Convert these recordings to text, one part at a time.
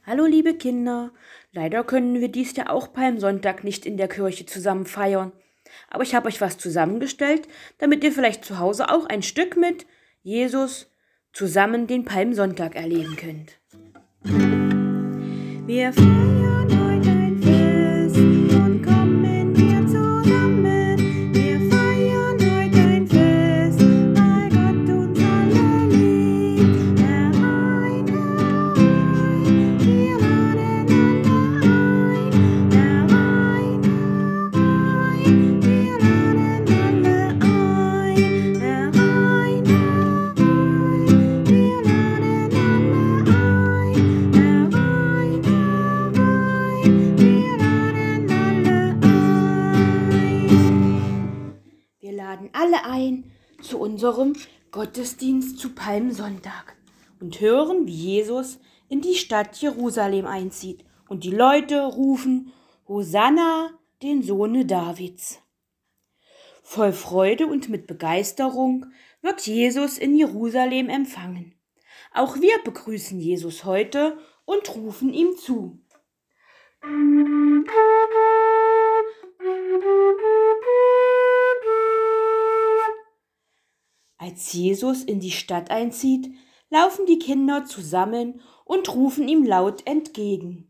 Hallo liebe Kinder, leider können wir dies Jahr auch Palmsonntag nicht in der Kirche zusammen feiern. Aber ich habe euch was zusammengestellt, damit ihr vielleicht zu Hause auch ein Stück mit Jesus zusammen den Palmsonntag erleben könnt. Wir feiern heute ein Fest und kommen hier zusammen. Wir feiern heute ein Fest, weil Gott uns alle liebt. Herein, herein, wir laden alle ein. Herein, herein, wir laden alle ein. Herein, herein, wir laden alle ein. Wir laden alle ein zu unserem Gottesdienst zu Palmsonntag und hören, wie Jesus in die Stadt Jerusalem einzieht und die Leute rufen: Hosanna, den Sohne Davids. Voll Freude und mit Begeisterung wird Jesus in Jerusalem empfangen. Auch wir begrüßen Jesus heute und rufen ihm zu. Als Jesus in die Stadt einzieht, laufen die Kinder zusammen und rufen ihm laut entgegen.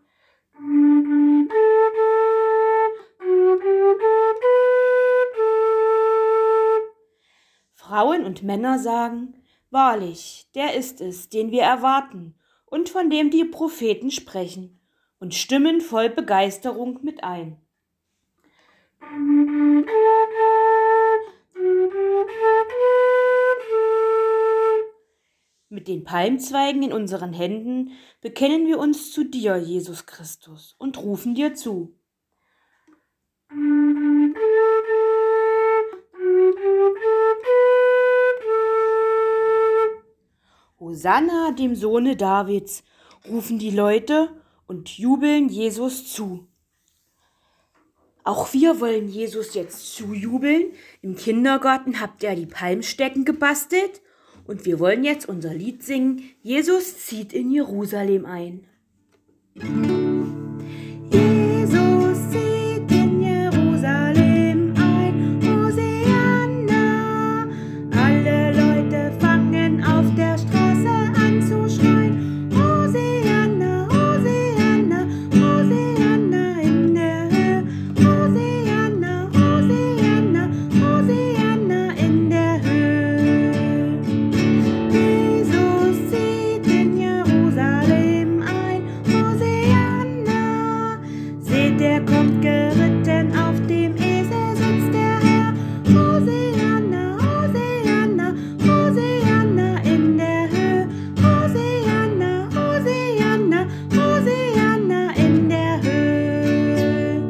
Frauen und Männer sagen: Wahrlich, der ist es, den wir erwarten und von dem die Propheten sprechen, und stimmen voll Begeisterung mit ein. Mit den Palmzweigen in unseren Händen bekennen wir uns zu dir, Jesus Christus, und rufen dir zu. Hosanna, dem Sohne Davids, rufen die Leute und jubeln Jesus zu. Auch wir wollen Jesus jetzt zujubeln. Im Kindergarten habt ihr die Palmstecken gebastelt und wir wollen jetzt unser Lied singen: Jesus zieht in Jerusalem ein. Jesus zieht in Jerusalem ein, Hosianna. Alle Leute fangen auf der Straße an zu schreien: Hosianna, Hosianna, Hosianna in der Höhe. Hosianna, Hosianna, Hosianna in der Höhe. Jesus zieht in Jerusalem ein, Hosianna. Seht, er kommt geritten, auf dem Esel sitzt der Herr. Hosianna, Hosianna, Hosianna in der Höhe. Hosianna, Hosianna, Hosianna in der Höhe.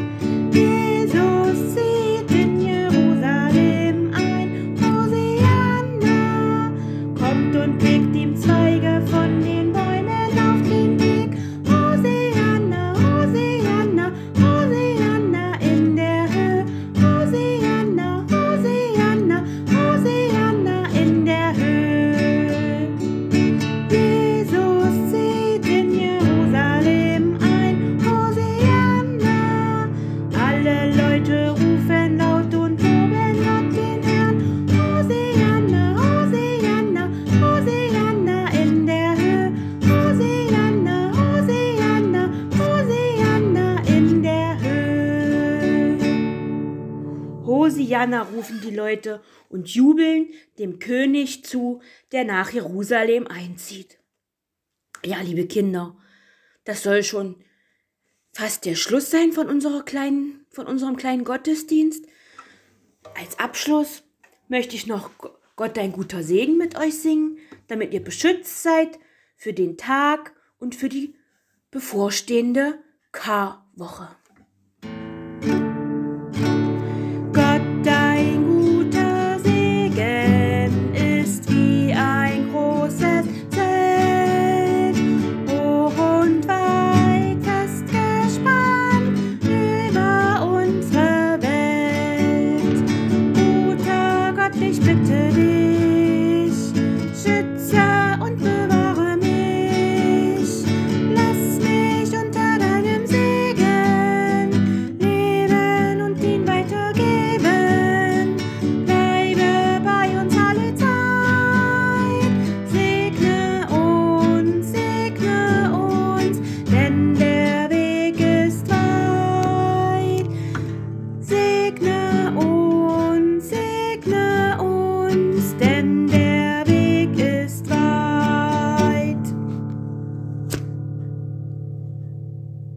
Jesus zieht in Jerusalem ein, Hosianna. Kommt und legt ihm Zweige von den Bäumen auf den Weg. Hosianna, Hosianna, Hosianna in der Höhe. Hosianna, Hosianna, Hosianna in der Höhe. Jesus zieht in Jerusalem ein, Hosianna. Alle Leute rufen laut und loben Gott den Herrn. Hosianna, Hosianna, Hosianna in der Höhe. Hosianna, Hosianna, Hosianna in der Höhe. Hosianna rufen die Leute und jubeln dem König zu, der nach Jerusalem einzieht. Ja, liebe Kinder, das soll schon fast der Schluss sein von unserem kleinen Gottesdienst. Als Abschluss möchte ich noch Gott ein guter Segen mit euch singen, damit ihr beschützt seid für den Tag und für die bevorstehende Karwoche.